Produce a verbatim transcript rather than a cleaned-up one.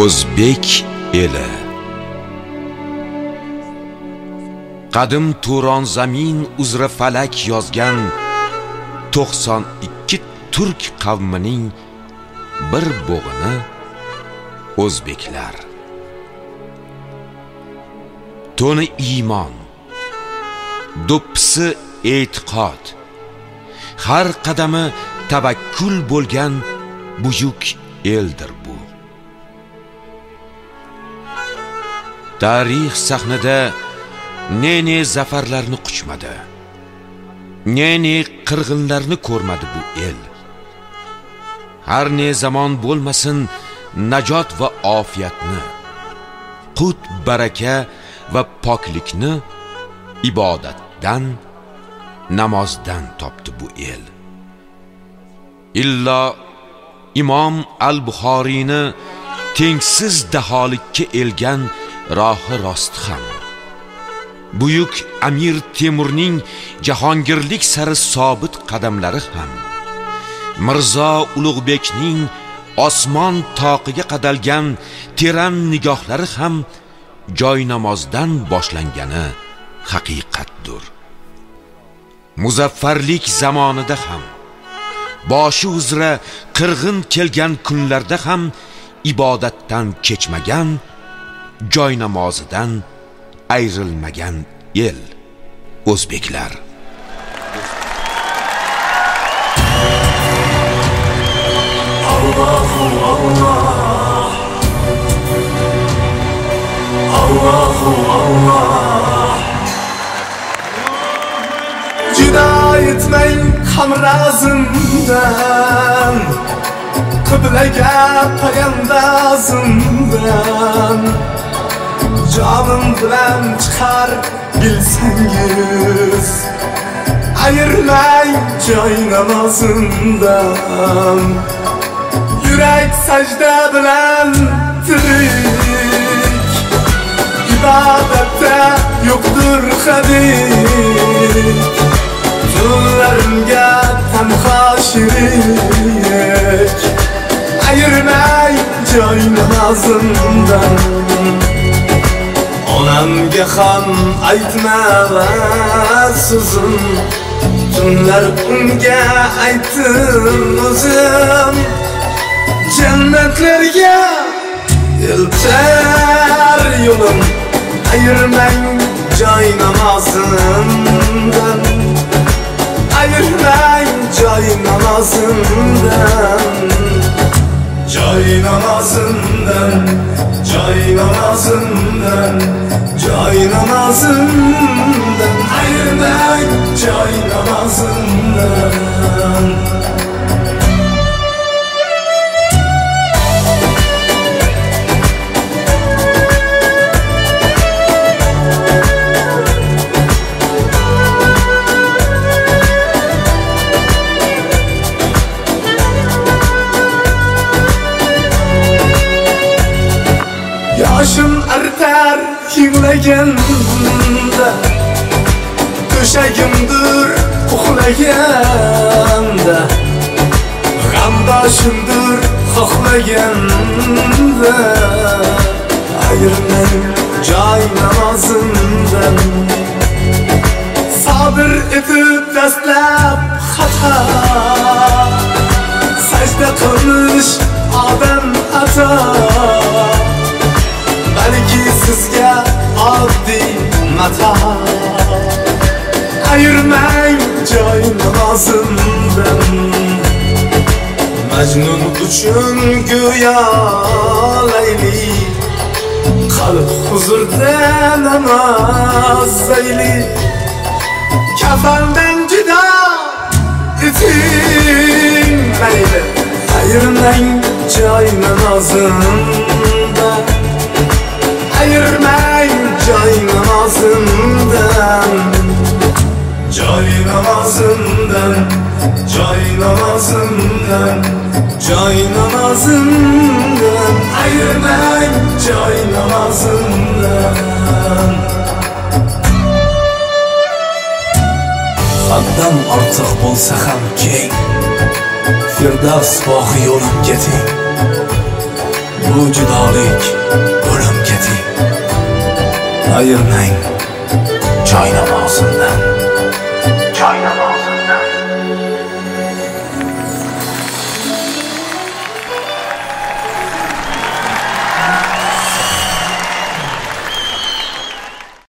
O'zbek eli. Qadim Turon zamin uzra falak yozgan to'qson ikki turk qavmining bir bo'g'ini o'zbeklar. To'ni iymon, do'ppisi e'tiqod, har qadami tavakkul bo'lgan buyuk eldir bu. Tarix sahnida ne-ne zafarlarni quchmadi, ne-ne qirg'inlarni ko'rmadi bu el. Har ne zamon bo'lmasin najot va ofiyatni, qut baraka va poklikni ibodatdan, namozdan topdi bu el. Illo Imom al-Buxoriyni tengsiz daholikka elgan rohi rost ham, buyuk Amir Temurning jahongirlik sari sobit qadamlari ham, Mirzo Ulug'bekning osmon toqiga qadalgan teran nigohlari ham joy namozdan boshlangani haqiqatdir. Muzaffarlik zamonida ham, boshi uzra qirg'in kelgan kunlarda ham ibodatdan kechmagan, joy namozidan ayrilmagan el o'zbeklar. Allahu Allah, Allahu Allah. Juda etmang hamrazimdan, qiblaga payandazimdan. Canım bilan chiqar bilsangiz, ayirmang joy namozimdan. Yurak sajda bilan tirik, ibodatda yo'qdir hadik. Tunlarimga tanho shirik, ayirmang joy namozimdan. Onamga ham aytma so'zim, tunlar unga aytdim o'zim. Jannatlarga eltar yo'lim, ayirmang joy namozimdan. Ayirmang joy namozimdan. Joy namozimdan, joy namozimdan, joy namozimdan. Ayirmang joy namozimdan. Yoshim artar yig'laganda, to'shagimdir uxlaganda, g'amdoshimdir xohlaganda. Ayirmang joy namozimdan. Sabr etib dastlab xato, sajda qilish odam ato. Balki sizga oddiy mato. Ayirmang joy namozimdan. Majnun uchun go'yo Layli, qalb huzurda namoz zayli. Kafandan judo eting mayli, ayirmang joy namozimdan. Ayirmang joy namozimdan. Joy namozimdan, joy namozimdan, joy namozimdan. Ayirmang joy namozimdan. Haddan ortiq bo'lsa ham keng, Firdavs bog'i yo'limga teng. Bu bu judolik o'lim keti ayirmang joy namozimdan.